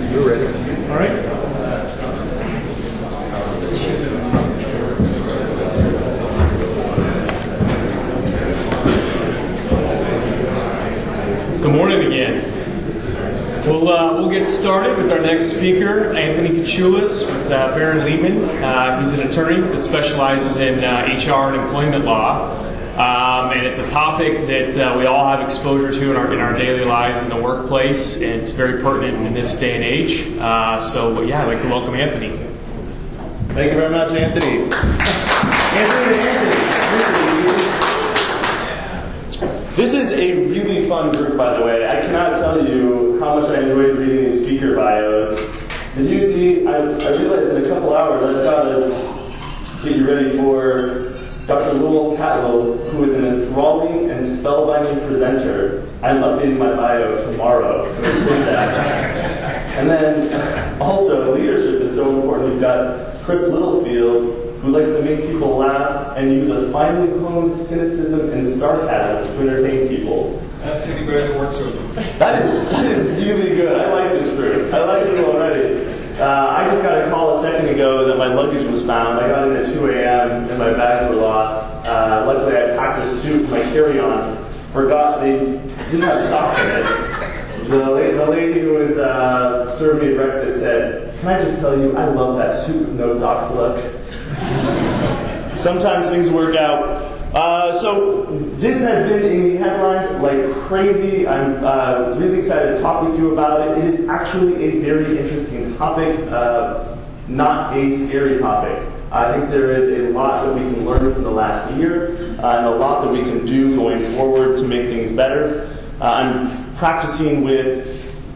We're ready. All right. Good morning again. We'll get started with our next speaker, Anthony Kachulis with Barron Lehman. He's an attorney that specializes in HR and employment law. And it's a topic that we all have exposure to in our daily lives in the workplace, and it's very pertinent in this day and age. I'd like to welcome Anthony. Thank you very much, Anthony. This is a really fun group, by the way. I cannot tell you how much I enjoyed reading these speaker bios. Did you see? I realized in a couple hours I've got to get you ready for Dr. Lowell Catlow, who is an enthralling and spellbinding presenter. I'm updating my bio tomorrow to include that. And then also, leadership is so important. You've got Chris Littlefield, who likes to make people laugh and use a finely honed cynicism and sarcasm to entertain people. That's anybody that works with them. That is really good. I like this group. I like it already. I just got a call a second ago that my luggage was found. I got in at 2 a.m. and my bags were lost. Luckily, I packed a suit, my carry-on. Forgot they didn't have socks in it. The lady who was serving me breakfast said, "Can I just tell you, I love that suit with no socks look." Sometimes things work out. So this has been in the headlines like crazy. I'm really excited to talk with you about it. It is actually a very interesting topic, not a scary topic. I think there is a lot that we can learn from the last year and a lot that we can do going forward to make things better. I'm practicing with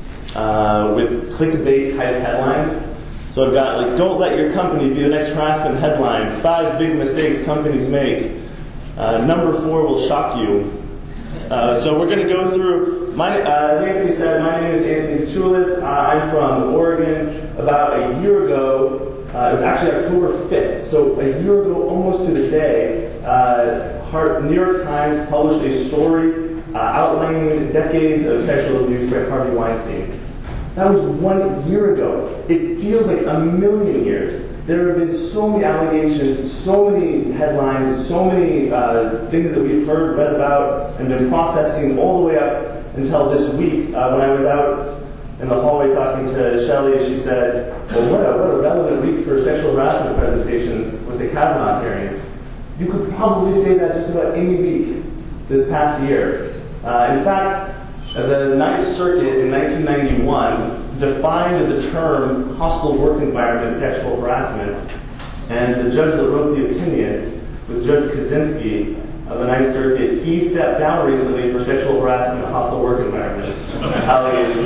clickbait type headlines. So I've got don't let your company be the next harassment headline. 5 big mistakes companies make. Number 4 will shock you. So we're going to go through, as Anthony said, my name is Anthony Kachulis. I'm from Oregon. About a year ago, it was actually October 5th, so a year ago almost to the day, New York Times published a story outlining decades of sexual abuse by Harvey Weinstein. That was 1 year ago. It feels like a million years. There have been so many allegations, so many headlines, so many things that we've heard, read about, and been processing all the way up until this week. When I was out in the hallway talking to Shelley, she said, well, what a relevant week for sexual harassment presentations with the Kavanaugh hearings. You could probably say that just about any week this past year. In fact, the Ninth Circuit in 1991 defined the term hostile work environment sexual harassment, and the judge that wrote the opinion was Judge Kaczynski of the Ninth Circuit. He stepped down recently for sexual harassment and hostile work environment allegations.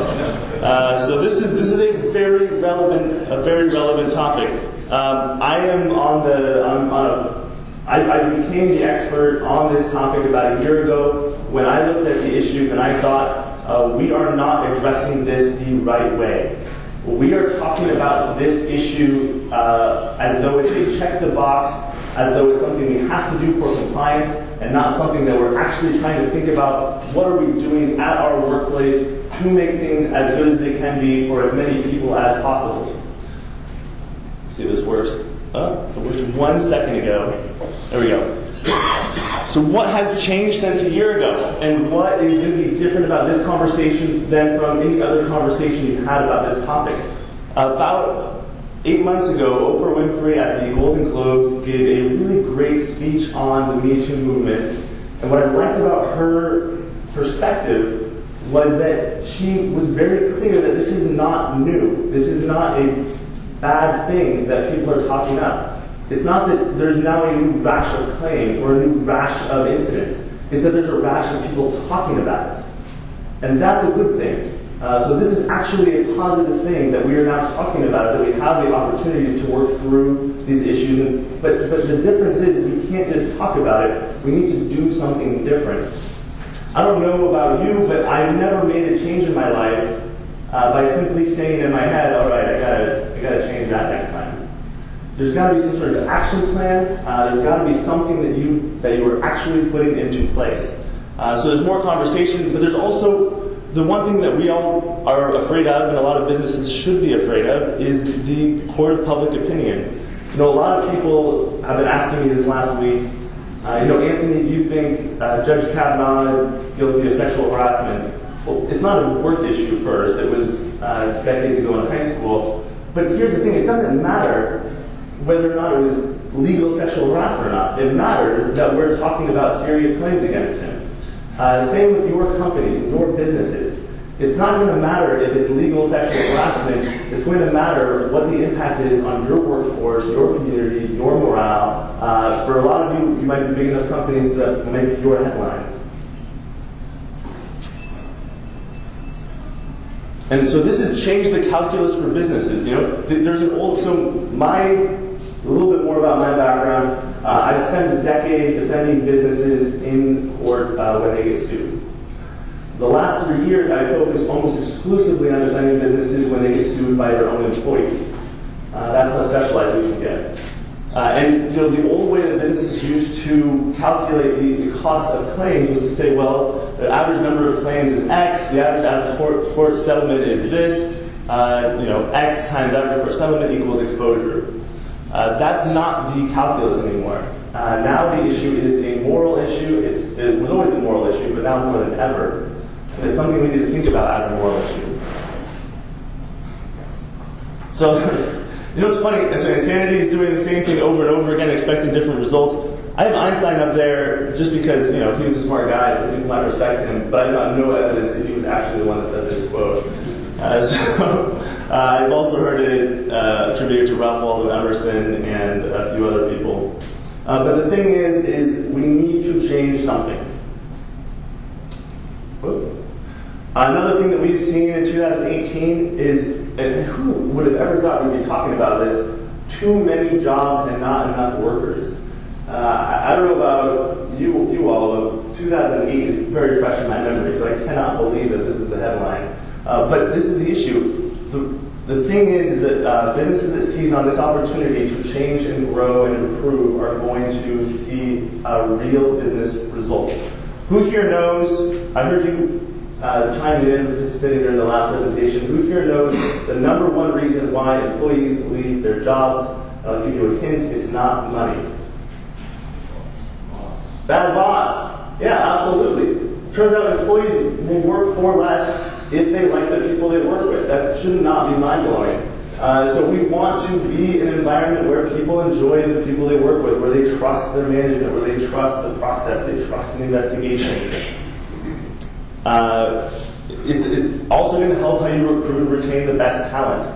So this is a very relevant topic. I became the expert on this topic about a year ago when I looked at the issues and I thought we are not addressing this the right way. We are talking about this issue as though it's a check the box, as though it's something we have to do for compliance, and not something that we're actually trying to think about what are we doing at our workplace to make things as good as they can be for as many people as possible. Let's see if this works. It worked 1 second ago. There we go. So what has changed since a year ago? And what is going to be different about this conversation than from any other conversation you've had about this topic? About 8 months ago, Oprah Winfrey at the Golden Globes gave a really great speech on the Me Too movement. And what I liked about her perspective was that she was very clear that this is not new. This is not a bad thing that people are talking up. It's not that there's now a new rash of claims or a new rash of incidents. It's that there's a rash of people talking about it. And that's a good thing. So this is actually a positive thing that we are now talking about, that we have the opportunity to work through these issues. But the difference is we can't just talk about it. We need to do something different. I don't know about you, but I've never made a change in my life by simply saying in my head, all right, I gotta change that next time. There's got to be some sort of action plan. There's got to be something that you are actually putting into place. So there's more conversation, but there's also the one thing that we all are afraid of, and a lot of businesses should be afraid of, is the court of public opinion. You know, a lot of people have been asking me this last week, Anthony, do you think Judge Kavanaugh is guilty of sexual harassment? Well, it's not a work issue first. It was decades ago in high school. But here's the thing. It doesn't matter whether or not it was legal sexual harassment or not. It matters that we're talking about serious claims against him. Same with your companies and your businesses. It's not going to matter if it's legal sexual harassment. It's going to matter what the impact is on your workforce, your community, your morale. For a lot of you, you might be big enough companies that will make your headlines. And so this has changed the calculus for businesses. You know, there's an old, a little bit more about my background. I've spent a decade defending businesses in court when they get sued. The last 3 years, I focused almost exclusively on defending businesses when they get sued by their own employees. That's how specialized we can get. And the old way that businesses used to calculate the cost of claims was to say, well, the average number of claims is X, the average out-of-court settlement is this, X times average court settlement equals exposure. That's not the calculus anymore. Now the issue is a moral issue. It was always a moral issue, but now more than ever. And it's something we need to think about as a moral issue. So, it's funny. So Insanity is doing the same thing over and over again, expecting different results. I have Einstein up there just because, he was a smart guy, so people might respect him, but I have no evidence that he was actually the one that said this quote. I've also heard it attributed to Ralph Waldo Emerson and a few other people. But the thing is we need to change something. Whoop. Another thing that we've seen in 2018 is, and who would have ever thought we'd be talking about this, too many jobs and not enough workers. I don't know about you all, but 2008 is very fresh in my memory, so I cannot believe that this is the headline. But this is the issue. The thing is that businesses that seize on this opportunity to change and grow and improve are going to see a real business result. Who here knows, I heard you chiming in, participating during the last presentation, who here knows the number one reason why employees leave their jobs? I'll give you a hint, it's not money. Bad boss. Yeah, absolutely. Turns out employees will work for less if they like the people they work with. That should not be mind-blowing. So we want to be in an environment where people enjoy the people they work with, where they trust their management, where they trust the process, they trust the investigation. It's also going to help how you recruit and retain the best talent.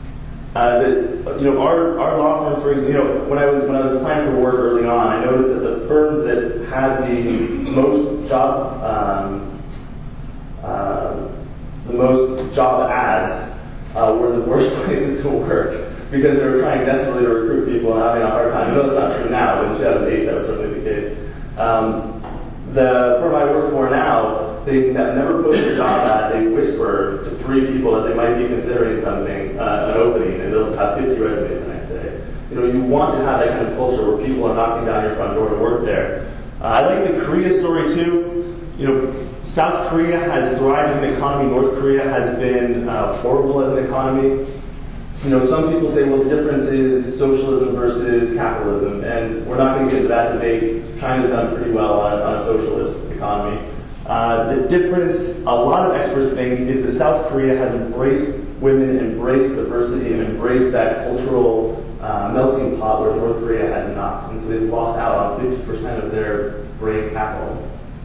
Our law firm, for example, when I was applying for work early on, I noticed that the firms that had the most job ads were the worst places to work because they were trying desperately to recruit people and having a hard time. I know that's not true now, but in 2008 that was certainly the case. The firm I work for now, they never post a job ad. They whisper to 3 people that they might be considering something, an opening, and they'll have 50 resumes the next day. You want to have that kind of culture where people are knocking down your front door to work there. I like the Korea story too. South Korea has thrived as an economy. North Korea has been horrible as an economy. Some people say, well, the difference is socialism versus capitalism, and we're not going to get into that debate. China's done pretty well on a socialist economy. The difference, a lot of experts think, is that South Korea has embraced women, embraced diversity, and embraced that cultural melting pot where North Korea has not. And so they've lost out on 50% of their brain capital.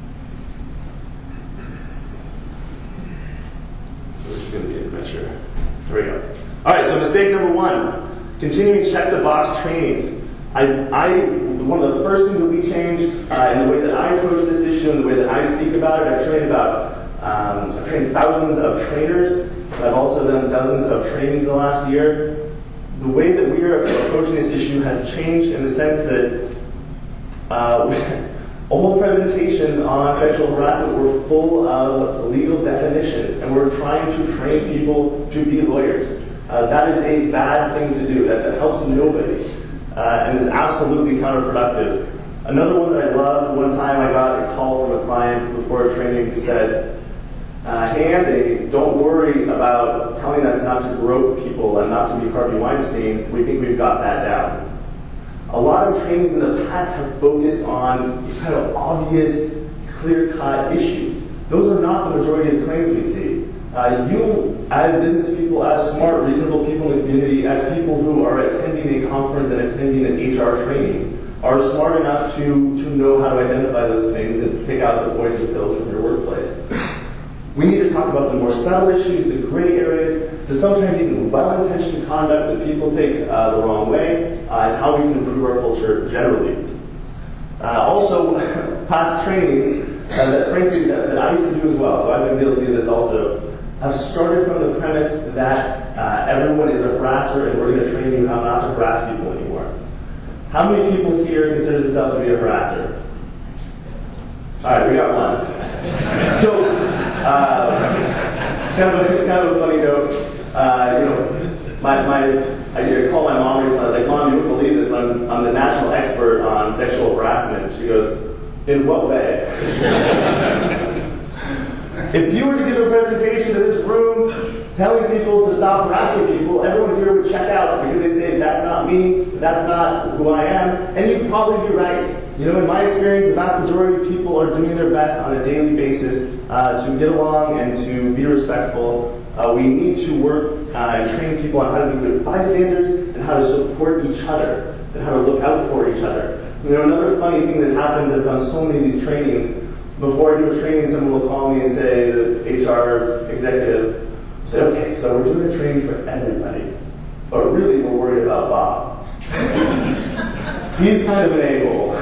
This is going to be an adventure. Here we go. All right, so mistake number 1, continuing check-the-box trainings. One of the first things that we changed in the way that I approach this issue and the way that I speak about it, I've trained thousands of trainers. I've also done dozens of trainings the last year. The way that we are approaching this issue has changed in the sense that all presentations on sexual harassment were full of legal definitions, and we're trying to train people to be lawyers. That is a bad thing to do. That helps nobody, and is absolutely counterproductive. Another one that I loved, one time I got a call from a client before a training who said, And they don't worry about telling us not to grope people and not to be Harvey Weinstein. We think we've got that down. A lot of trainings in the past have focused on kind of obvious, clear-cut issues. Those are not the majority of claims we see. You, as business people, as smart, reasonable people in the community, as people who are attending a conference and attending an HR training, are smart enough to know how to identify those things and pick out the poison pills from your workplace. We need to talk about the more subtle issues, the gray areas, the sometimes even well-intentioned conduct that people take the wrong way, and how we can improve our culture generally. Also, past trainings that frankly that I used to do as well, so I've been guilty of this also, have started from the premise that everyone is a harasser and we're going to train you how not to harass people anymore. How many people here consider themselves to be a harasser? All right, we got one. So, kind of a funny note. I called my mom recently. I was like, "Mom, you wouldn't believe this, but I'm the national expert on sexual harassment." She goes, "In what way?" If you were to give a presentation to this room telling people to stop harassing people, everyone here would check out because they'd say, "That's not me, that's not who I am," and you'd probably be right. In my experience, the vast majority of people are doing their best on a daily basis to get along and to be respectful. We need to work and train people on how to be good bystanders and how to support each other and how to look out for each other. Another funny thing that happens, I've done so many of these trainings. Before I do a training, someone will call me and say, the HR executive, say, "Okay, so we're doing a training for everybody, but really we're worried about Bob." He's kind of an a-hole.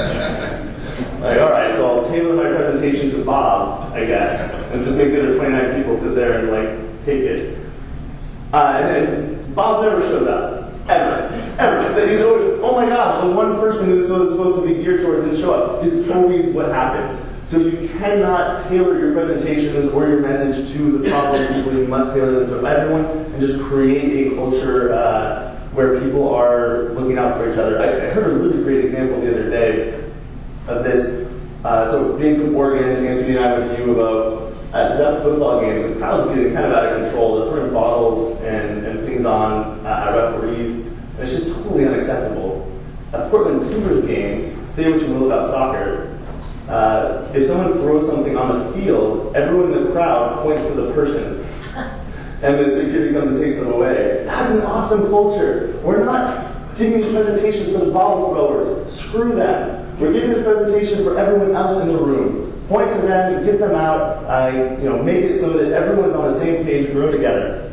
Like, all right, so I'll tailor my presentation to Bob, I guess, and just make the other 29 people sit there and take it. And then Bob never shows up, ever. He's always, oh my gosh, the one person who this was supposed to be geared toward didn't show up. Is always what happens. So you cannot tailor your presentations or your message to the proper people. You must tailor them to everyone and just create a culture where people are looking out for each other. I heard a really great example the other day of this. So being from Oregon, Anthony and I went to U of O at Duck football games. The crowd's getting kind of out of control. They're throwing bottles and things on at referees. It's just totally unacceptable. At Portland Timbers games, say what you will about soccer, if someone throws something on the field, everyone in the crowd points to the person. And then security comes and takes them away. That's an awesome culture. We're not giving these presentations for the bottle throwers. Screw them. We're giving this presentation for everyone else in the room. Point to them, get them out, make it so that everyone's on the same page, grow together.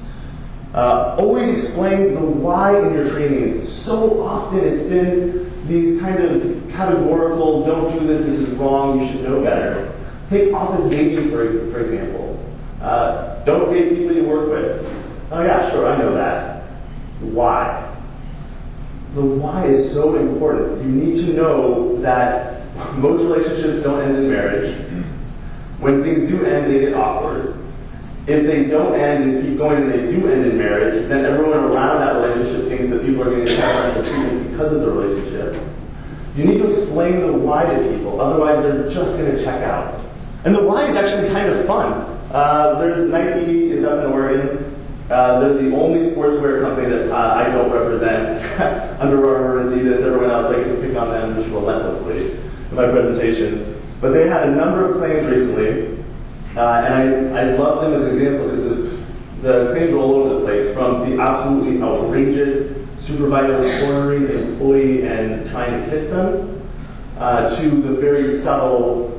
Always explain the why in your trainings. So often it's been these kind of categorical, don't do this is wrong, you should know better. Take office dating, for example. Don't date people you work with. Oh yeah, sure, I know that. Why? The why is so important. You need to know that most relationships don't end in marriage. When things do end, they get awkward. If they don't end and keep going and they do end in marriage, then everyone around that relationship thinks that people are going to get preferential treatment because of the relationship. You need to explain the why to people, otherwise they're just going to check out. And the why is actually kind of fun. There's Nike is up in Oregon. They're the only sportswear company that I don't represent. Under Armour, Adidas, everyone else, I get to pick on them just relentlessly in my presentations. But they had a number of claims recently, and I love them as an example because the claims are all over the place, from the absolutely outrageous supervisor cornering an employee and trying to kiss them, to the very subtle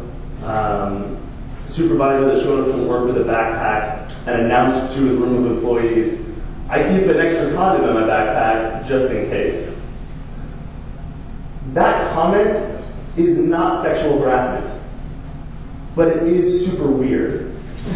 supervisor that showed up from work with a backpack and announced to his room of employees, "I keep an extra condom in my backpack just in case." That comment is not sexual harassment, but it is super weird.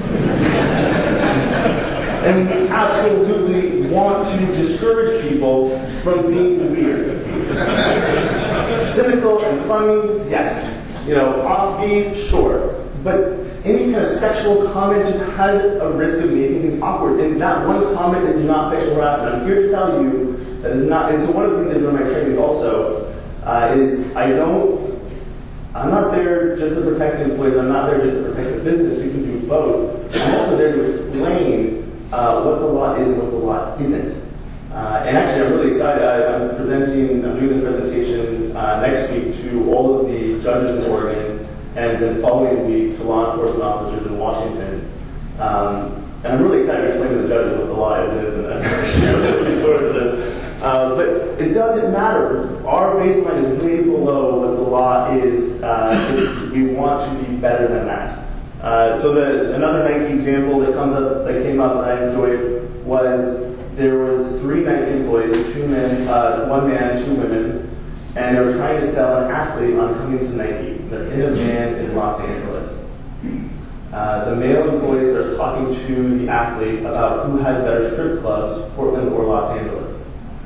And we absolutely want to discourage people from being weird. Cynical and funny, yes. Offbeat, sure. But any kind of sexual comment just has a risk of making things awkward. And that one comment is not sexual harassment. I'm here to tell you that is not. And so one of the things I do in my trainings also is I'm not there just to protect the employees. I'm not there just to protect the business. We can do do both. I'm also there to explain what the law is and what the law isn't. And actually, I'm really excited. I'm doing this presentation next week to all of the judges in Oregon, and then following week to law enforcement officers in Washington. And I'm really excited to explain to the judges what the law is and isn't. I'm sure they'll be sort of this. But it doesn't matter. Our baseline is way below what the law is. We want to be better than that. So another Nike example that came up that I enjoyed was there was 3 Nike employees, 2 men, 1 man, 2 women, and they were trying to sell an athlete on coming to Nike. They're in a van in Los Angeles. The male employee starts talking to the athlete about who has better strip clubs, Portland or Los Angeles.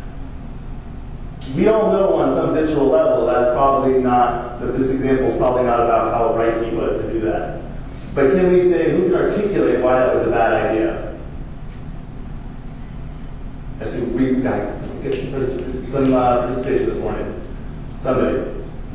We all know on some visceral level that this example is probably not about how right he was to do that. But can we say, who can articulate why that was a bad idea? Actually, we got some participation this morning. Somebody.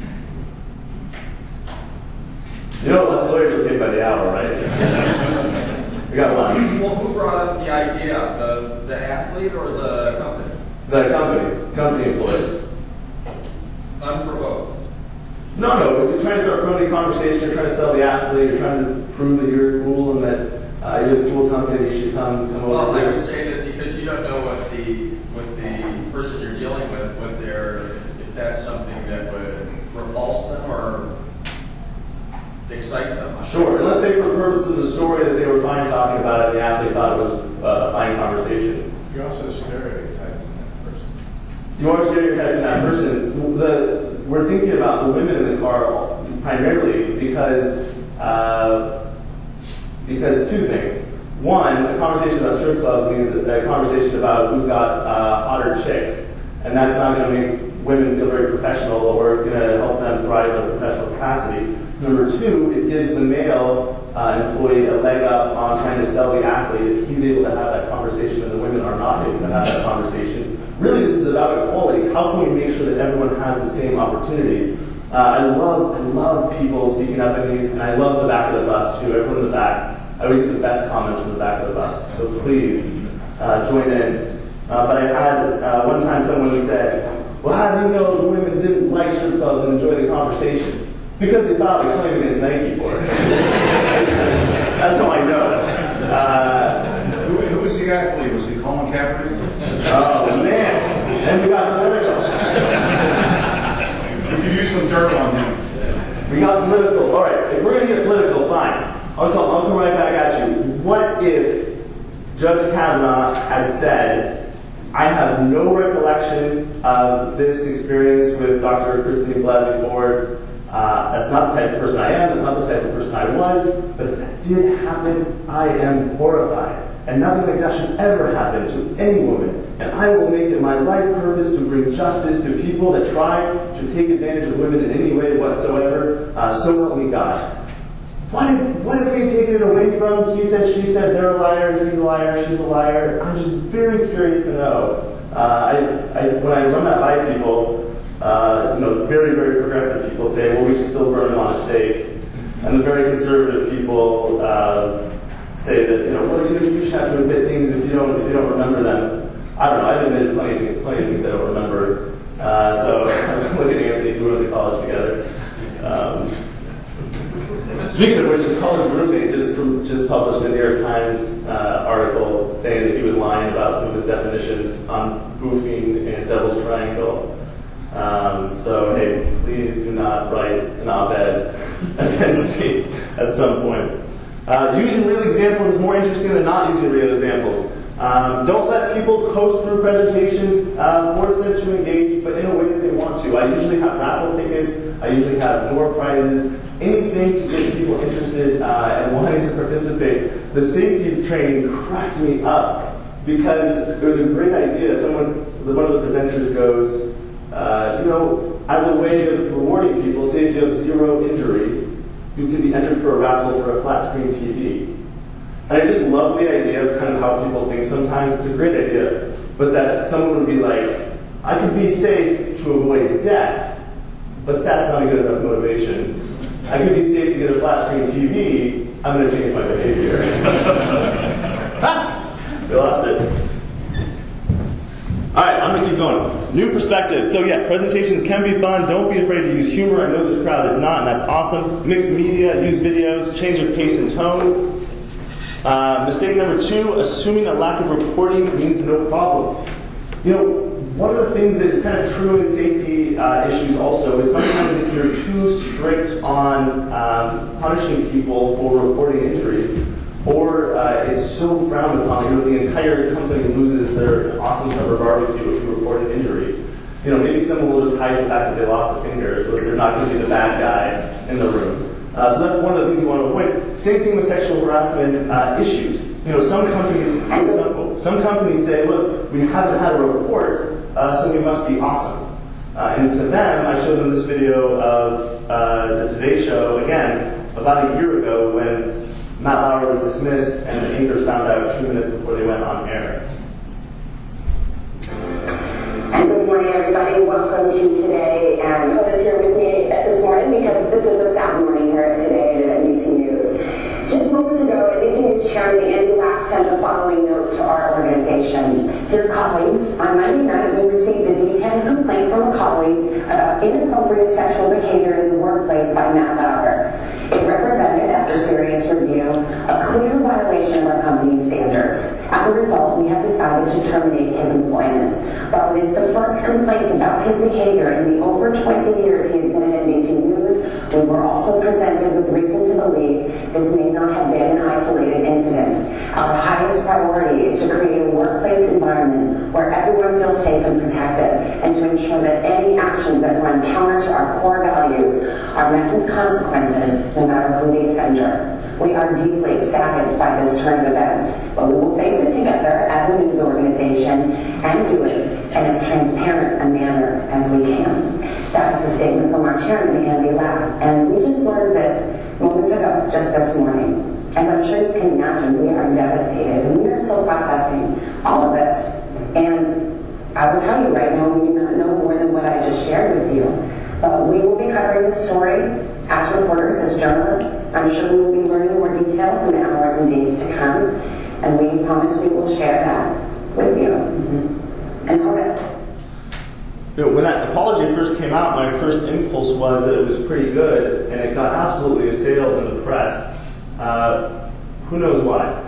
You know, us lawyers are paid by the hour, right? We got one. Well, who brought up the idea? The athlete or the company? The company employees. Unprovoked. No, you're trying to start a friendly conversation, you're trying to sell the athlete, you're trying to prove that you're cool and that you're the cool company, you should come over. Well, I would say that because you don't know what the person you're dealing with, if that's something that would repulse them or excite them. Sure, and let's say for the purposes of the story that they were fine talking about it and the athlete thought it was a fine conversation. You're also stereotyping that person. You are stereotyping that person. We're thinking about the women in the car primarily because 2 things. One, a conversation about strip clubs means a conversation about who's got hotter chicks, and that's not going to make women feel very professional or going to help them thrive in a professional capacity. Number 2, it gives the male employee a leg up on trying to sell the athlete if he's able to have that conversation and the women are not able to have that conversation. Really, this is about equality. How can we make sure that everyone has the same opportunities? I love people speaking up in these, and I love the back of the bus too. Everyone in the back. I would get the best comments from the back of the bus. So please join in. But I had one time someone said, "Well, how do you know the women didn't like strip clubs and enjoy the conversation?" Because they thought I claimed against Nike for it. That's how I know. Who was the athlete? Was he Colin Kaepernick? Oh, man. And we got political. We could use some dirt on him. We got political. All right, if we're going to get political, fine. I'll come right back at you. What if Judge Kavanaugh had said, I have no recollection of this experience with Dr. Christine Blasey Ford. That's not the type of person I am. That's not the type of person I was. But if that did happen, I am horrified. And nothing like that should ever happen to any woman. And I will make it my life purpose to bring justice to people that try to take advantage of women in any way whatsoever. So help me God. What if we've taken it away from he said, she said, they're a liar, he's a liar, she's a liar? I'm just very curious to know. When I run that by people, very, very progressive people say, well, we should still burn them on a stake. And the very conservative people say that, you should have to admit things if you don't remember them. I don't know. I've admitted plenty of things I don't remember. So I'm looking at Anthony, we went to college together. Speaking of which, his college roommate just published a New York Times article saying that he was lying about some of his definitions on boofing and devil's triangle. So, hey, please do not write an op-ed against me at some point. Using real examples is more interesting than not using real examples. Don't let people coast through presentations, force them to engage, but in a way that they want to. I usually have raffle tickets. I usually have door prizes. Anything to get people interested and wanting to participate. The safety training cracked me up because it was a great idea. One of the presenters goes, as a way of rewarding people, say if you have 0 injuries, you can be entered for a raffle for a flat screen TV. And I just love the idea of kind of how people think sometimes. It's a great idea. But that someone would be like, I could be safe to avoid death, but that's not a good enough motivation. I could be safe to get a flat screen TV, I'm going to change my behavior. We lost it. All right, I'm going to keep going. New perspective. So yes, presentations can be fun. Don't be afraid to use humor. I know this crowd is not, and that's awesome. Mixed media, use videos, change of pace and tone. Mistake number 2, assuming a lack of reporting means no problems. You know, one of the things that is kind of true in safety issues also is sometimes if you're too strict on punishing people for reporting injuries, or it's so frowned upon, you know, the entire company loses their awesome summer barbecue if you report an injury. You know, maybe someone will just hide the fact that they lost a finger, so they're not going to be the bad guy in the room. So that's one of the things you want to avoid. Same thing with sexual harassment issues. You know, some companies say, look, we haven't had a report, so we must be awesome. And to them, I showed them this video of the Today Show, again, about a year ago when Matt Lauer was dismissed and the anchors found out 2 minutes before they went on air. And good morning, everybody. Welcome to Today. And Hope is here with me this morning because this is a sad morning here at Today at NBC News. Just moments ago, NBC News Chairman Andy Lack sent the following note to our organization. Dear colleagues, on Monday night we received a detailed complaint from a colleague about inappropriate sexual behavior in the workplace by Matt Lauer. It represented, after serious review, a clear violation of our company's standards. As a result, we have decided to terminate his employment. While it is the first complaint about his behavior in the over 20 years he has been at NBC News, we were also presented with reason to believe this may not have been an isolated incident. Our highest priority is to create a workplace environment where everyone feels safe and protected, and to ensure that any actions that run counter to our core values are met with consequences, no matter who the offender. We are deeply saddened by this turn of events, but we will face it together as a news organization and do it in as transparent a manner as we can. That is the statement from our chairman, Andy Lack, and we just learned this moments ago, just this morning. As I'm sure you can imagine, we are devastated, and we are still processing all of this. And I will tell you right now, we do not know more than what I just shared with you. But we will be covering this story as reporters, as journalists. I'm sure we will be learning more details in the hours and days to come, and we promise we will share that with you. And hope it. You know, when that apology first came out, my first impulse was that it was pretty good, and it got absolutely assailed in the press. Who knows why?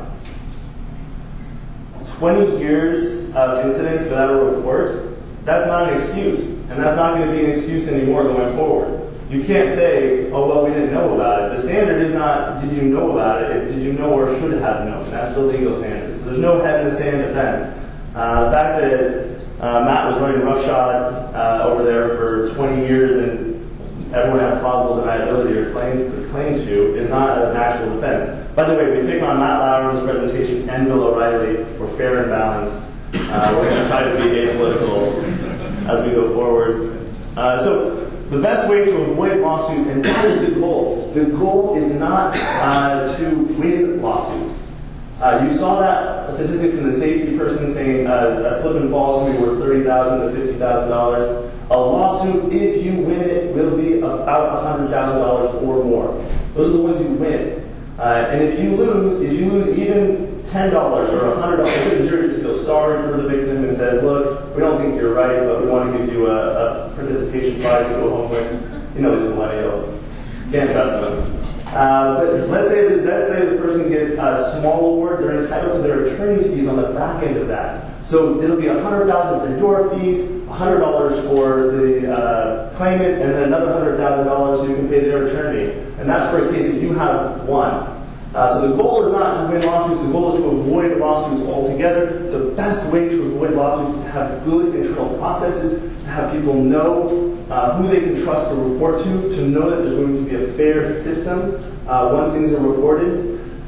20 years of incidents without a report, that's not an excuse. And that's not going to be an excuse anymore going forward. You can't say, oh, well, we didn't know about it. The standard is not, did you know about it? It's, did you know or should have known? That's the legal standard. So there's no head in the sand defense. The fact that Matt was running roughshod over there for 20 years and everyone had plausible deniability or claim to is not an actual defense. By the way, we pick on Matt Lauer in this presentation and Bill O'Reilly. We're fair and balanced. We're going to try to be apolitical as we go forward. So the best way to avoid lawsuits, and that is the goal. The goal is not to win lawsuits. You saw that statistic from the safety person saying a slip and fall is going to be worth $30,000 to $50,000. A lawsuit, if you win it, will be about $100,000 or more. Those are the ones you win. And if you lose even $10 or $100, the jury just feels sorry for the victim and says, look, we don't think you're right, but we want to give you a participation prize to go home with. You know these millennials. Can't trust them. But let's say the person gets a small award, they're entitled to their attorney's fees on the back end of that. So it'll be $100,000 for your fees, $100 for the claimant, and then another $100,000 so you can pay their attorney. And that's for a case that you have won. So the goal is not to win lawsuits, the goal is to avoid lawsuits altogether. The best way to avoid lawsuits is to have good internal processes, to have people know who they can trust to report to know that there's going to be a fair system once things are reported.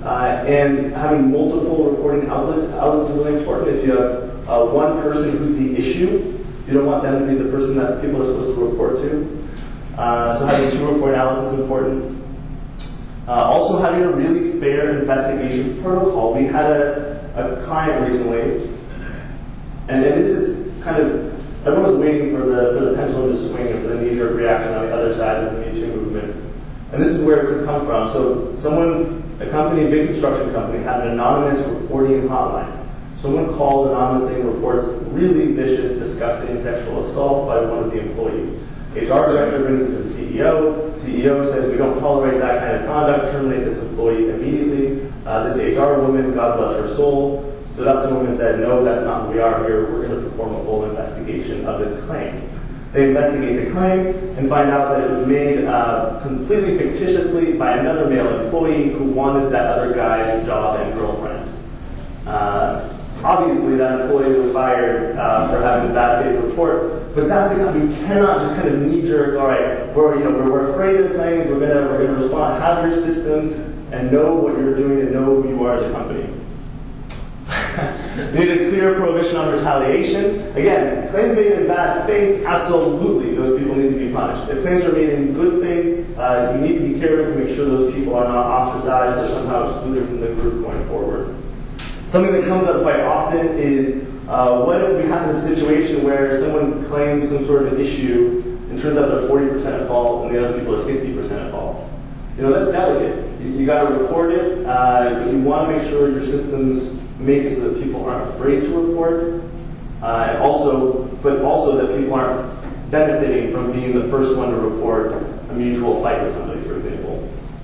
And having multiple reporting outlets is really important. If you have one person who's the issue, you don't want them to be the person that people are supposed to report to. So having 2 reporting outlets is important. Also having a really fair investigation protocol. We had a client recently, and this is kind of, everyone was waiting for the pendulum to swing and for the knee-jerk reaction on the other side of the Me Too movement. And this is where it could come from. So a company, a big construction company, had an anonymous reporting hotline. Someone calls anonymously and reports really vicious, disgusting sexual assault by one of the employees. HR director brings it to the CEO. CEO says, we don't tolerate that kind of conduct, terminate this employee immediately. This HR woman, God bless her soul, stood up to him and said, no, that's not who we are here. We're going to perform a full investigation of this claim. They investigate the claim and find out that it was made completely fictitiously by another male employee who wanted that other guy's job and girlfriend. Obviously, that employee was fired for having a bad faith report, but that's the kind. We cannot just kind of knee-jerk. All right, we're afraid of claims. We're gonna respond. Have your systems and know what you're doing and know who you are as a company. We need a clear prohibition on retaliation. Again, claims made in bad faith, absolutely, those people need to be punished. If claims are made in good faith, you need to be careful to make sure those people are not ostracized or somehow excluded from the group going forward. Something that comes up quite often is, what if we have a situation where someone claims some sort of an issue and turns out they're 40% at fault and the other people are 60% at fault? That's delicate. You got to report it, but you want to make sure your systems make it so that people aren't afraid to report, but also that people aren't benefiting from being the first one to report a mutual fight with somebody, for example.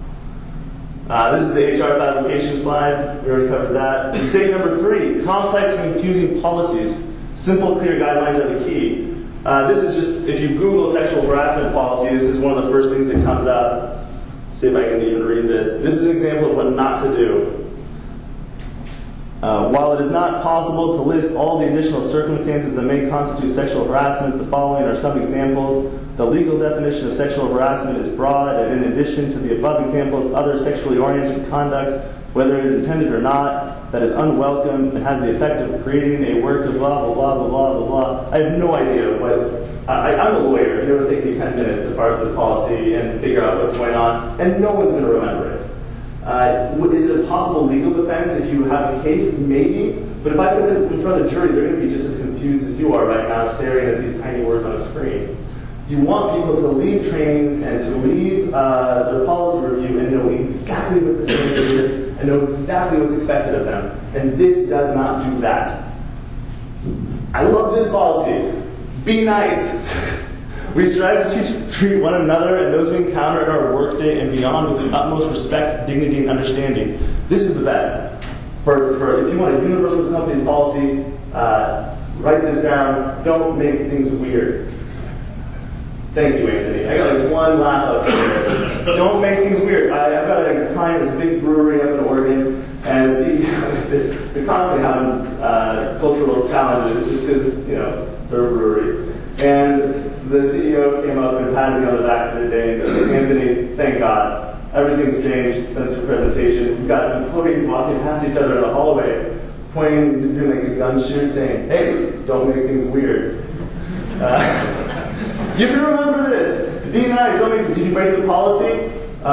This is the HR fabrication slide. We already covered that. Mistake number 3, complex and confusing policies. Simple, clear guidelines are the key. This is just, if you Google sexual harassment policy, this is one of the first things that comes up. Let's see if I can even read this. This is an example of what not to do. While it is not possible to list all the additional circumstances that may constitute sexual harassment, the following are some examples. The legal definition of sexual harassment is broad, and in addition to the above examples, other sexually oriented conduct, whether it is intended or not, that is unwelcome and has the effect of creating a work of blah, blah, blah, blah, blah, blah, blah. I have no idea what... I'm a lawyer. It would take me 10 minutes to parse this policy and figure out what's going on, and no one's going to remember it. Is it a possible legal defense if you have a case? Maybe. But if I put them in front of the jury, they're going to be just as confused as you are right now, staring at these tiny words on a screen. You want people to leave trainings and to leave their policy review and know exactly what the standard is and know exactly what's expected of them. And this does not do that. I love this policy. Be nice. We strive to treat one another and those we encounter in our workday and beyond with the utmost respect, dignity, and understanding. This is the best. For if you want a universal company policy, write this down. Don't make things weird. Thank you, Anthony. I got like one laugh up here. Don't make things weird. I've got a client that's a big brewery up in Oregon, and they're constantly having cultural challenges just because, they're a brewery. And the CEO came up and patted me on the back of the day and goes, Anthony, thank God. Everything's changed since your presentation. We've got employees walking past each other in the hallway, pointing, doing like a gun shoot, saying, hey, don't make things weird. You can remember this. Be nice. Did you break the policy?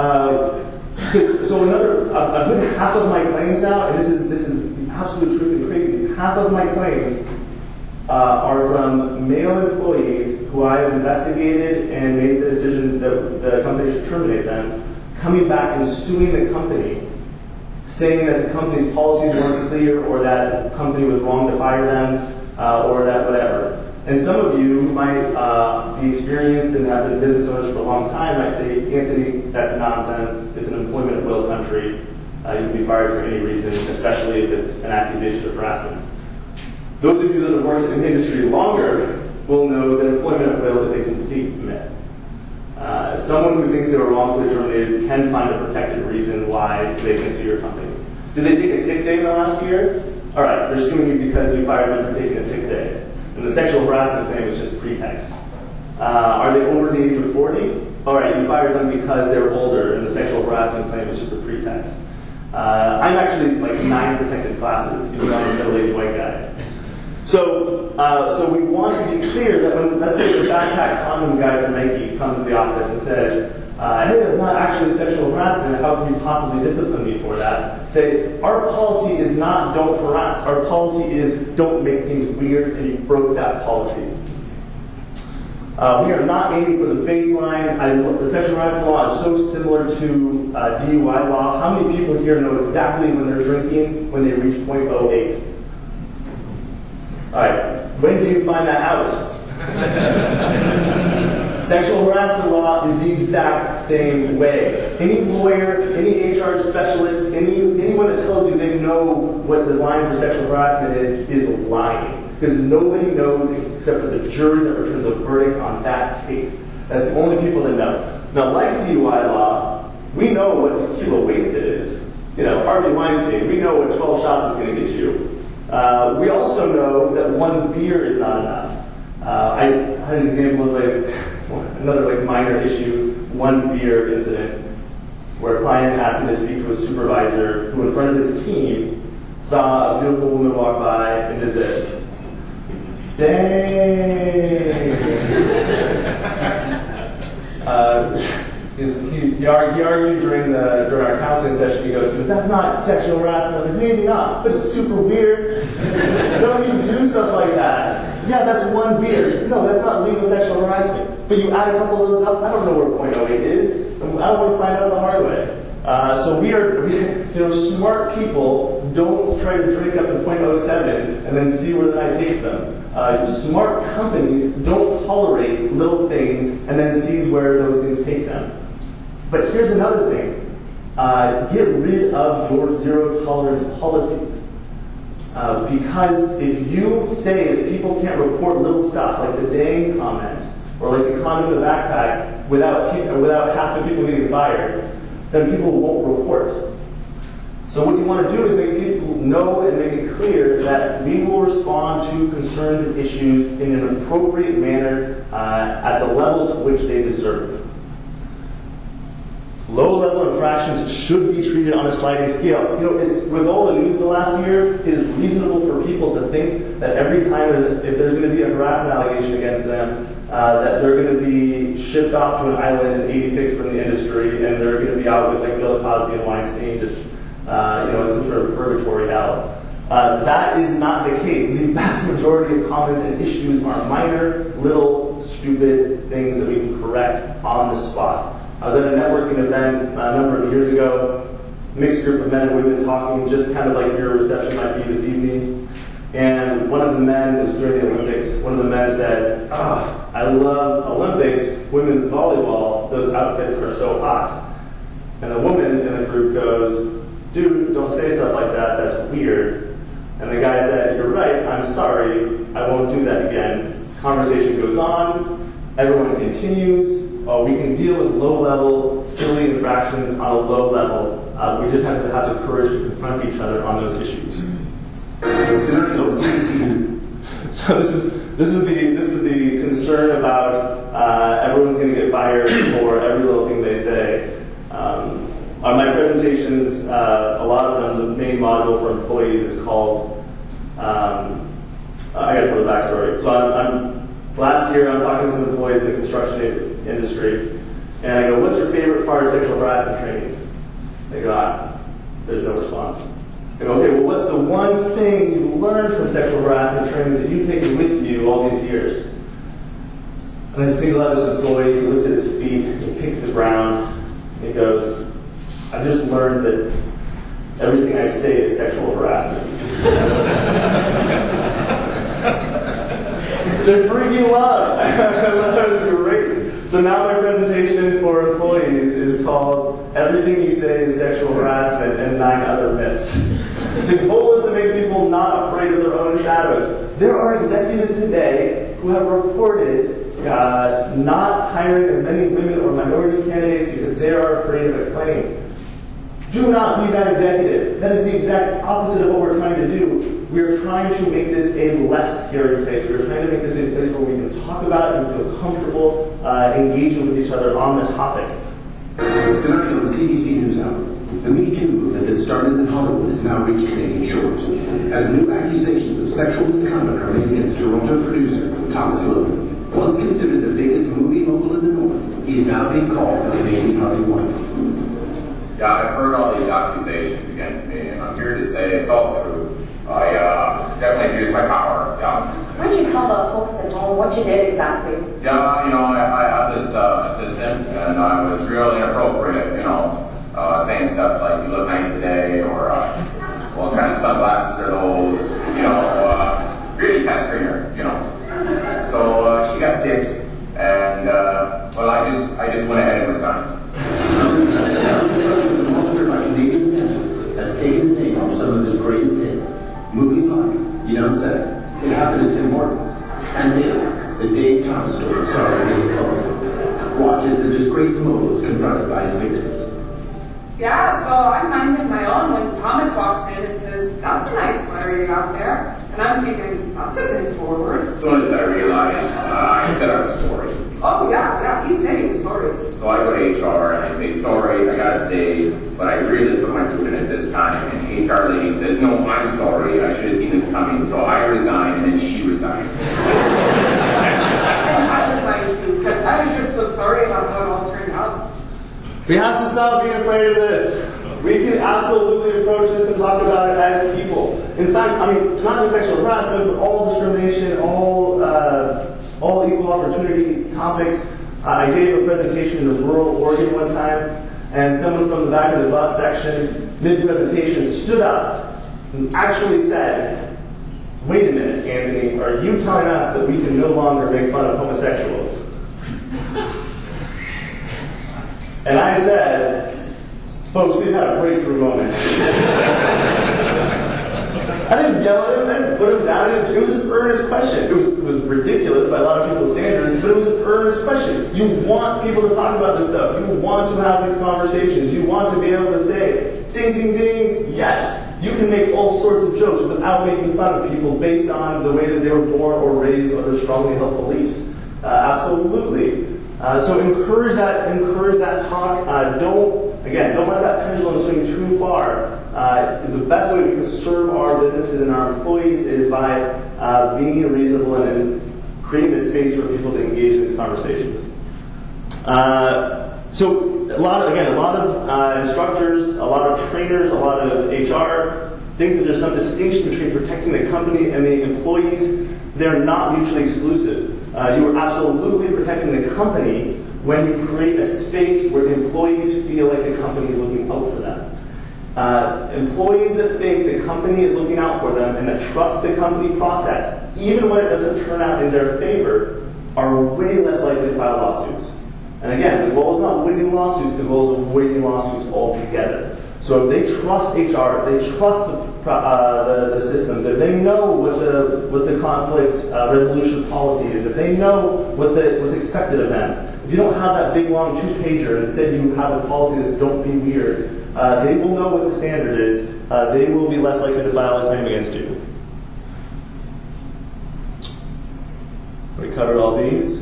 So I've put half of my claims out, and this is the absolute truth and crazy. Half of my claims are from male employees who I have investigated and made the decision that the company should terminate them, coming back and suing the company, saying that the company's policies weren't clear or that the company was wrong to fire them or that whatever. And some of you might be experienced and have been business owners for a long time might say, Anthony, that's nonsense. It's an employment at will country. You can be fired for any reason, especially if it's an accusation of harassment. Those of you that have worked in the industry longer will know that employment at will is a complete myth. Someone who thinks they were wrongfully terminated can find a protected reason why they can sue your company. Did they take a sick day in the last year? All right, they're suing you because you fired them for taking a sick day. And the sexual harassment claim was just pretext. Are they over the age of 40? All right, you fired them because they're older, and the sexual harassment claim was just a pretext. I'm actually like 9 protected classes, even though I'm a middle-aged white guy. So we want to be clear that when, let's say, the backpack condom guy from Nike comes to the office and says, hey, that's not actually sexual harassment, how can you possibly discipline me for that? Say, our policy is not don't harass. Our policy is don't make things weird, and you broke that policy. We are not aiming for the baseline. The sexual harassment law is so similar to DUI law. How many people here know exactly when they're drinking when they reach 0.08? All right. When do you find that out? Sexual harassment law is the exact same way. Any lawyer, any HR specialist, anyone that tells you they know what the line for sexual harassment is lying. Because nobody knows except for the jury that returns a verdict on that case. That's the only people that know. Now, like DUI law, we know what tequila wasted is. You know, Harvey Weinstein, we know what 12 shots is going to get you. We also know that one beer is not enough. I had an example of another minor issue, one beer incident, where a client asked me to speak to a supervisor who in front of his team saw a beautiful woman walk by and did this. Dang! He argued during our counseling session. He goes, "That's not sexual harassment." I was like, "Maybe not, but it's super weird. Don't you do stuff like that?" "Yeah, that's one beer." "No, that's not legal sexual harassment. But you add a couple of those up. I don't know where 0.08 is. I don't want to find out the hard way." So we are, smart people don't try to drink up to 0.07 and then see where the night takes them. Smart companies don't tolerate little things and then sees where those things take them. But here's another thing. Get rid of your zero tolerance policies. Because if you say that people can't report little stuff like the dang comment or like the comment in the backpack without half the people getting fired, then people won't report. So what you want to do is make people know and make it clear that we will respond to concerns and issues in an appropriate manner at the level to which they deserve. Low-level infractions should be treated on a sliding scale. With all the news of the last year, it is reasonable for people to think that every time if there's going to be a harassment allegation against them, that they're going to be shipped off to an island in '86 from the industry, and they're going to be out with Bill Cosby and Weinstein, just in some sort of purgatory hell. That is not the case. The vast majority of comments and issues are minor, little, stupid things that we can correct on the spot. I was at a networking event a number of years ago, mixed group of men and women talking, just kind of like your reception might be this evening. And one of the men, it was during the Olympics, one of the men said, "I love Olympics, women's volleyball, those outfits are so hot." And the woman in the group goes, "Dude, don't say stuff like that, that's weird." And the guy said, "You're right, I'm sorry, I won't do that again." Conversation goes on, everyone continues. We can deal with low-level, silly infractions on a low level. We just have to have the courage to confront each other on those issues. So this is the concern about everyone's going to get fired for every little thing they say. On my presentations, a lot of them, the main module for employees is called. I got to tell the backstory. So last year, I'm talking to some employees in the construction industry, and I go, "What's your favorite part of sexual harassment trainings?" They go, there's no response. I go, "Okay, well, what's the one thing you learned from sexual harassment trainings that you've taken with you all these years?" And then single out this employee, he looks at his feet, he kicks the ground, and he goes, "I just learned that everything I say is sexual harassment." They freaking love. That was great. So now my presentation for employees is called "Everything You Say is Sexual Harassment and 9 Other Myths." The goal is to make people not afraid of their own shadows. There are executives today who have reported not hiring as many women or minority candidates because they are afraid of a claim. Do not be that executive. That is the exact opposite of what we're trying to do. We are trying to make this a less scary place. We are trying to make this a place where we can talk about it and feel comfortable engaging with each other on this topic. Tonight on the CBC NewsHour, the Me Too movement that started in Hollywood has now reached Canadian shores, as new accusations of sexual misconduct are made against Toronto producer Thomas Logan. Once considered the biggest movie mogul in the North, he is now being called the Canadian Harvey Weinstein. Yeah, I've heard all these accusations against me, and I'm here to say it's all true. I definitely abused my power. Yeah. Why don't you tell the folks at home what you did exactly? Yeah, I have this assistant, and I was real inappropriate, saying stuff like, you look nice today, or what kind of sunglasses are those, really pestering her, So she got ticked, and, well, I just went ahead and resigned. Has taken his name from some of his greatest hits. Movies like You Don't Say It Happened at Tim Hortons, and the Dave Thomas story starring Dave Thomas. Watch as the disgraced mogul is confronted by his victims. Yeah, so I'm minding my own when Thomas walks in and says, "That's a nice sweater you got there." And I'm thinking, that's a good forward. As soon as I realized, I said I was sorry. Oh, yeah, he said he was sorry. So I go to HR and I say, sorry, I gotta stay, but I really put my foot in it this time. And the HR lady says, no, I'm sorry, I should have seen this coming. So I resigned, and then she resigned. And I resigned too, because I was just so sorry about how it all turned out. We have to stop being afraid of this. We can absolutely approach this and talk about it as people. In fact, not just sexual harassment, but all discrimination, all equal opportunity topics. I gave a presentation in rural Oregon one time, and someone from the back of the bus section, mid-presentation, stood up and actually said, "Wait a minute, Anthony, are you telling us that we can no longer make fun of homosexuals?" And I said, "Folks, we've had a breakthrough moment." I didn't yell at him, I didn't put him down. It was an earnest question. It was ridiculous by a lot of people's standards, but it was an earnest question. You want people to talk about this stuff. You want to have these conversations. You want to be able to say, ding, ding, ding, yes. You can make all sorts of jokes without making fun of people based on the way that they were born or raised or their strongly held beliefs. Absolutely. So encourage that talk. Don't let that pendulum swing too far. The best way we can serve our businesses and our employees is by being reasonable and creating the space for people to engage in these conversations. So a lot of instructors, a lot of trainers, a lot of HR think that there's some distinction between protecting the company and the employees. They're not mutually exclusive. You are absolutely protecting the company when you create a space where the employees feel like the company is looking out for them. Employees that think the company is looking out for them and that trust the company process, even when it doesn't turn out in their favor, are way less likely to file lawsuits. And again, the goal is not winning lawsuits, the goal is avoiding lawsuits altogether. So if they trust HR, if they trust the systems, if they know what the conflict resolution policy is, if they know what's expected of them, if you don't have that big long 2-pager and instead you have a policy that's don't be weird, they will know what the standard is. They will be less likely to file a claim against you. We covered all these.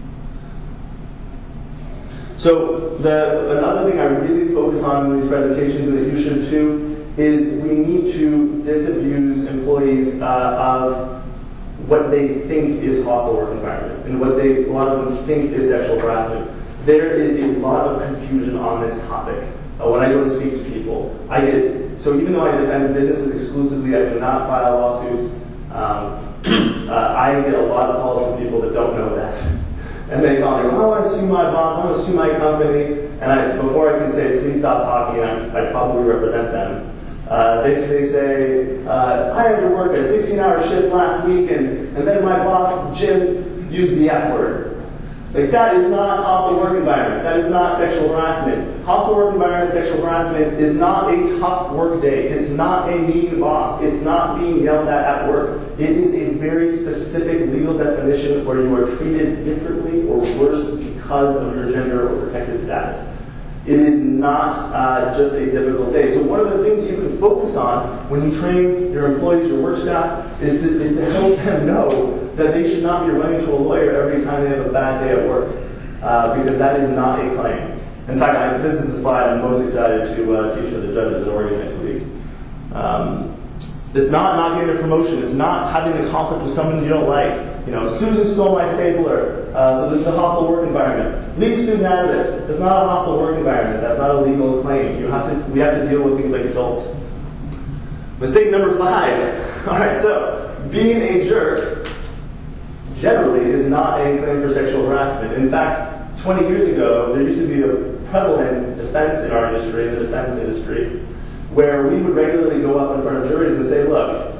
So another thing I really focus on in these presentations, and that you should too, is we need to disabuse employees of what they think is hostile work environment and what a lot of them think is sexual harassment. There is a lot of confusion on this topic. When I go to speak to people, so even though I defend businesses exclusively, I do not file lawsuits. I get a lot of calls from people that don't know that. And they call me, I want to sue my boss, I want to sue my company. And before I can say, please stop talking, I'd probably represent them. They say, I had to work a 16-hour shift last week, and then my boss, Jim, used the F word. It's like, that is not hostile work environment. That is not sexual harassment. Hostile work environment, sexual harassment is not a tough work day. It's not a mean boss. It's not being yelled at work. It is a very specific legal definition where you are treated differently or worse because of your gender or protected status. It is not just a difficult day. So one of the things that you can focus on when you train your employees, your work staff, is to help them know that they should not be running to a lawyer every time they have a bad day at work, because that is not a claim. In fact, this is the slide I'm most excited to teach to the judges in Oregon next week. It's not getting a promotion. It's not having a conflict with someone you don't like. Susan stole my stapler, so this is a hostile work environment. Leave Susan out of this. It's not a hostile work environment. That's not a legal claim. We have to deal with things like adults. Mistake number 5. All right, so being a jerk generally is not a claim for sexual harassment. In fact, 20 years ago, there used to be a prevalent defense in our industry, in the defense industry, where we would regularly go up in front of juries and say, look,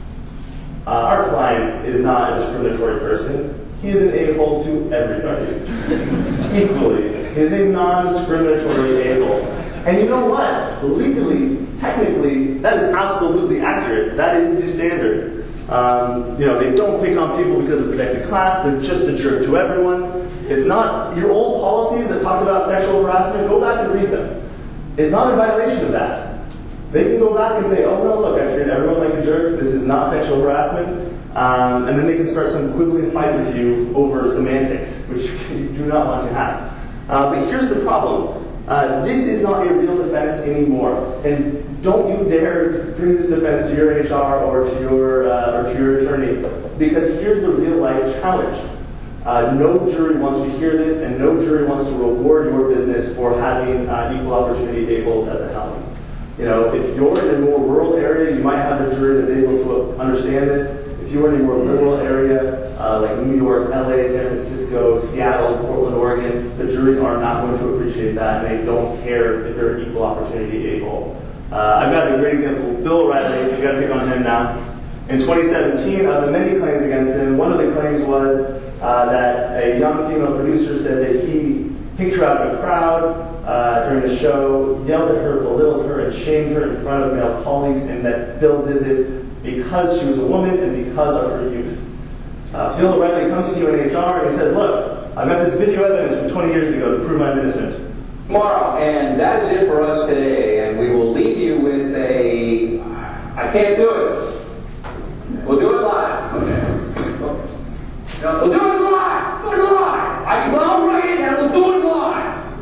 our client is not a discriminatory person. He is an a-hole to everybody. Equally. He is a non-discriminatory a-hole. And you know what? Legally, technically, that is absolutely accurate. That is the standard. They don't pick on people because of protected class. They're just a jerk to everyone. It's not your old policies that talked about sexual harassment. Go back and read them. It's not a violation of that. They can go back and say, oh no, look, I treated everyone like a jerk. This is not sexual harassment. And then they can start some quibbling fight with you over semantics, which you do not want to have. But here's the problem. This is not a real defense anymore. And don't you dare bring this defense to your HR or to your attorney, because here's the real life challenge. No jury wants to hear this, and no jury wants to reward your business for having equal opportunity tables at the helm. If you're in a more rural area, you might have a jury that's able to understand this. If you're in a more liberal area, like New York, LA, San Francisco, Seattle, Portland, Oregon, the juries are not going to appreciate that, and they don't care if they're equal opportunity able. I've got a great example. Bill O'Reilly, you've got to pick on him now. In 2017, of the many claims against him, one of the claims was that a young female producer said that he picked her out of a crowd during the show, yelled at her, belittled her, and shamed her in front of male colleagues, and that Bill did this because she was a woman and because of her youth. Bill O'Reilly comes to you in HR and he says, look, I've got this video evidence from 20 years ago to prove I'm innocent. Tomorrow, and that is it for us today, and we will leave you with a... I can't do it. We'll do it live. Okay. We'll do it live. Do it live. I'll write it and we'll do it live.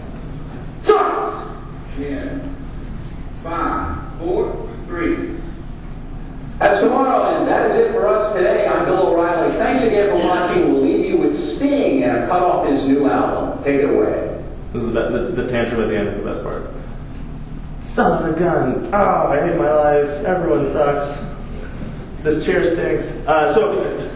10, 5, 4, 3. That's tomorrow, and that is it for us today. I'm Bill O'Reilly. Thanks again for watching. We'll leave you with Sting and a cut off his new album. Take it away. This is the tantrum at the end is the best part. Son of a gun. Oh, I hate my life. Everyone sucks. This chair stinks. So,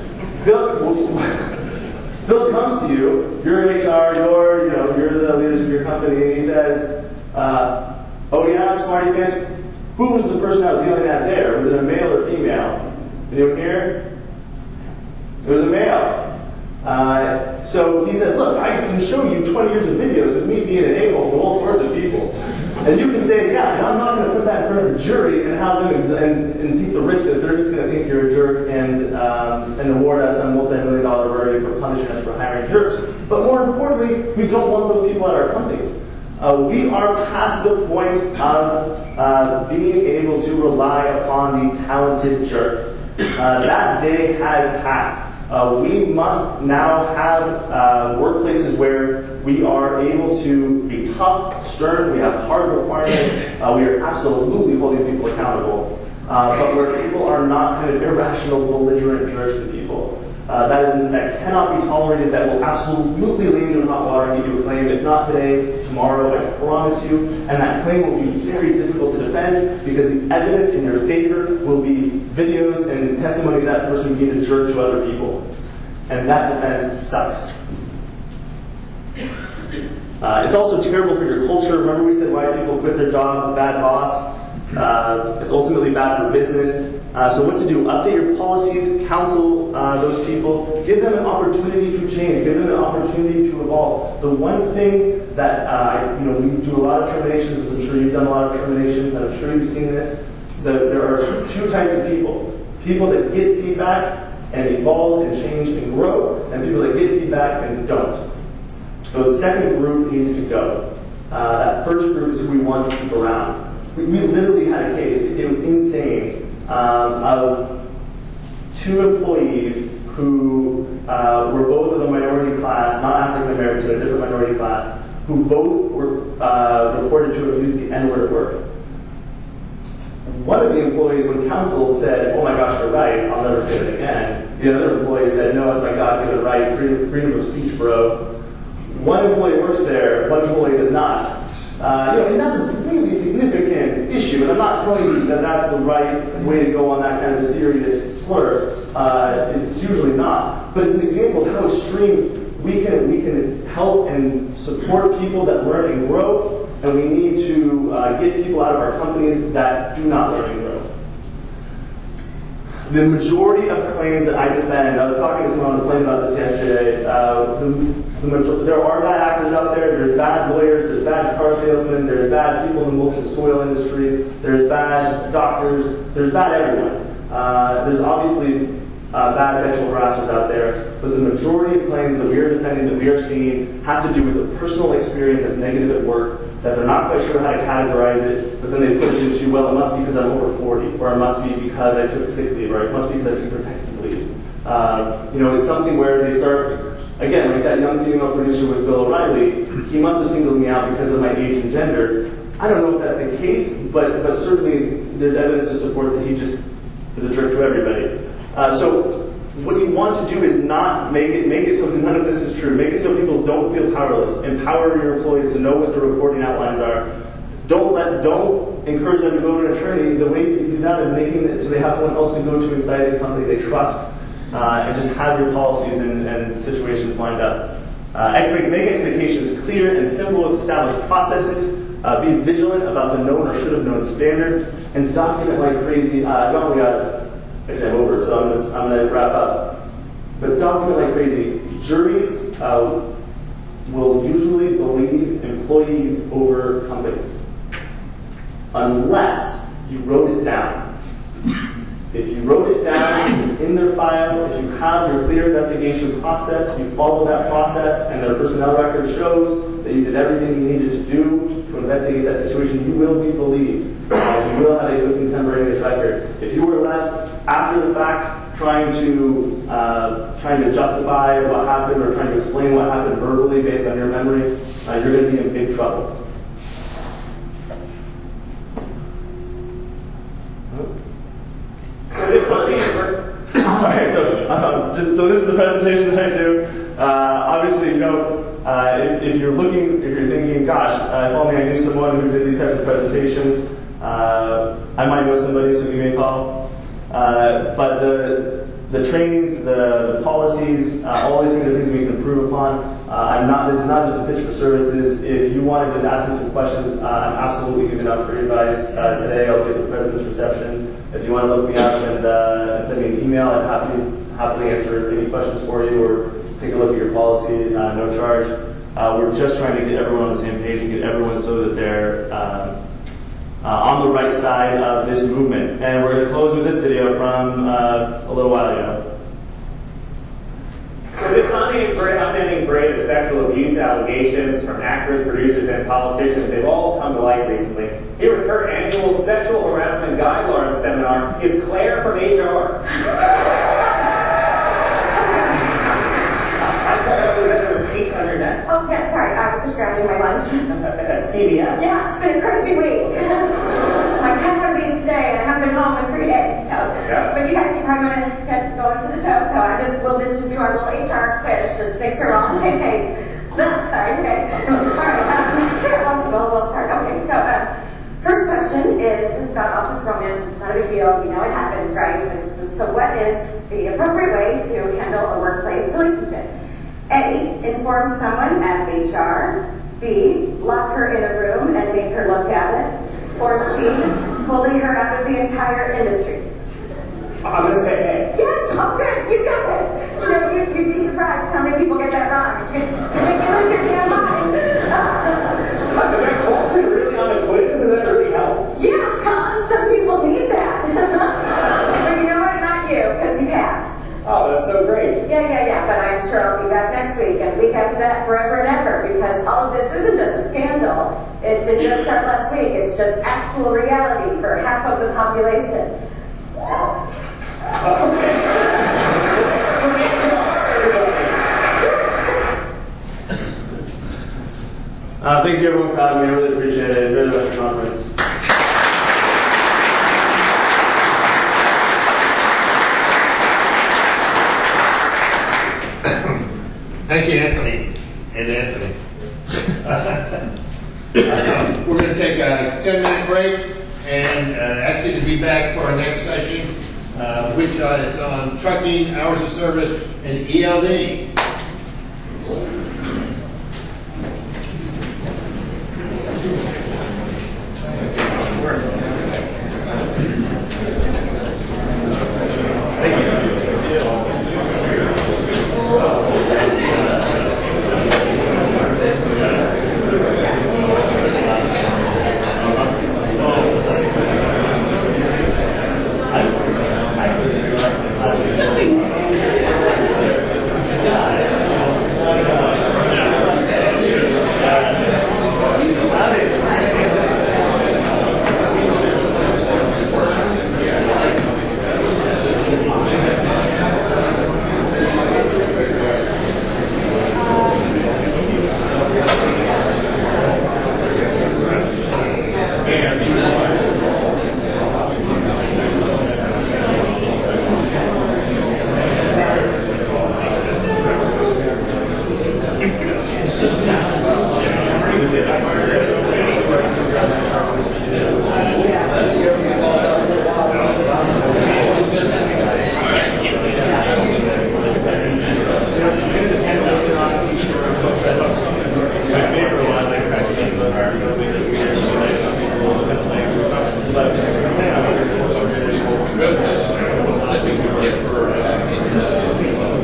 Bill comes to you. You're in HR. You're the leaders of your company, and he says, "Oh yeah, smarty pants. Who was the person I was yelling at there? Was it a male or female? Anyone here? It was a male." So he says, look, I can show you 20 years of videos of me being an a-hole to all sorts of people. And you can say, yeah, I'm not going to put that in front of a jury and have them and take the risk that they're just going to think you're a jerk and award us a multi-million-dollar verdict for punishing us for hiring jerks. But more importantly, we don't want those people at our companies. We are past the point of being able to rely upon the talented jerk. That day has passed. We must now have workplaces where we are able to be tough, stern, we have hard requirements, we are absolutely holding people accountable, but where people are not kind of irrational, belligerent jerks to people. That cannot be tolerated, that will absolutely land you in hot water and get you a claim, if not today, tomorrow, I promise you, and that claim will be very difficult to defend because the evidence in your favor will be videos and testimony of that person being a jerk to other people. And that defense sucks. It's also terrible for your culture. Remember we said why people quit their jobs, bad boss. It's ultimately bad for business. So what to do? Update your policies, counsel those people, give them an opportunity to change, give them an opportunity to evolve. The one thing that, we do a lot of terminations, as I'm sure you've done a lot of terminations, and I'm sure you've seen this, there are two types of people. People that get feedback and evolve and change and grow, and people that get feedback and don't. The second group needs to go. That first group is who we want to keep around. We literally had a case, it was insane, of 2 employees who were both of the minority class, not African American, but a different minority class, who both were reported to have used the N-word at work. One of the employees, when counsel said, oh my gosh, you're right, I'll never say it again, the other employee said, no, it's my God-given right, freedom of speech, bro. One employee works there, one employee does not. And that's a really significant issue, and I'm not telling you that that's the right way to go on that kind of serious slur. It's usually not, but it's an example of how extreme we can help and support people that learn and grow, and we need to get people out of our companies that do not learn and grow. The majority of claims that I defend, I was talking to someone on the plane about this yesterday, there are bad actors out there, there's bad lawyers, there's bad car salesmen, there's bad people in the motion soil industry, there's bad doctors, there's bad everyone. There's obviously bad sexual harassers out there, but the majority of claims that we are defending, that we are seeing, have to do with a personal experience that's negative at work, that they're not quite sure how to categorize it, but then they put it into, well, it must be because I'm over 40, or it must be because I took sick leave, or it must be because I took protective leave. It's something where they start, again, like that young female producer with Bill O'Reilly, he must have singled me out because of my age and gender. I don't know if that's the case, but certainly there's evidence to support that he just is a jerk to everybody. So what you want to do is not make it so none of this is true. Make it so people don't feel powerless. Empower your employees to know what the reporting outlines are. Don't encourage them to go to an attorney. The way you do that is making it so they have someone else to go to inside the company they trust, and just have your policies and situations lined up. Make expectations clear and simple with established processes. Be vigilant about the known or should have known standard, and document like crazy. Actually, I'm over, so I'm going to wrap up. But document like crazy. Juries will usually believe employees over companies, unless you wrote it down. If you wrote it down, it's in their file, if you have your clear investigation process, you follow that process, and their personnel record shows that you did everything you needed to do to investigate that situation, you will be believed. You will have a good contemporaneous record. If you were left after the fact trying to justify what happened or trying to explain what happened verbally based on your memory, you're going to be in big trouble. Okay, so this is the presentation that I do. Obviously, if you're thinking, gosh, if only I knew someone who did these types of presentations, I might know somebody, so you may call. But the trainings, the policies, all these kind of things we can improve upon. This is not just a pitch for services. If you want to just ask me some questions, I'm absolutely giving out free advice. Today I'll give the president's reception. If you want to look me up and send me an email, I'd happily answer any questions for you or take a look at your policy, no charge. We're just trying to get everyone on the same page and get everyone so that they're on the right side of this movement. And we're going to close with this video from a little while ago. So this unending parade of sexual abuse allegations from actors, producers, and politicians, they've all come to light recently. Here at her annual Sexual Harassment Guidelines Seminar is Claire from HR. Was that a receipt on your neck? Oh, yeah, sorry. I was just grabbing my lunch. At CVS? Yeah, it's been a crazy week. My 10 of these today, and I haven't been home in 3 days. So, yeah. But you guys are probably going to get going to the show, so we'll just do our little HR quiz, just make sure we're all on the same page. Sorry, okay. All right, we'll start. Okay, so first question is just about office romance. It's not a big deal. We know it happens, right? So what is the appropriate way to handle a workplace relationship? A, inform someone at HR. B, lock her in a room and make her look at it. Or C, bully her out of the entire industry. I'm going to say A. Yes, oh good, you got it. You'd be surprised how many people get that wrong. You make you lose your damn mind. Is that question really on the quiz? Does that really help? Yeah, some people need that. But you know what? Not you, because you passed. Oh, that's so great. Yeah, but I'm sure I'll be back next week and the week after that, forever and ever, because all of this isn't just a scandal. It didn't just start last week. It's just actual reality for half of the population. Okay. Thank you everyone for having me. I really appreciate it. Enjoy the rest of the conference. Thank you, Anthony. We're going to take a 10-minute break and ask you to be back for our next session which is on trucking, hours of service, and ELD.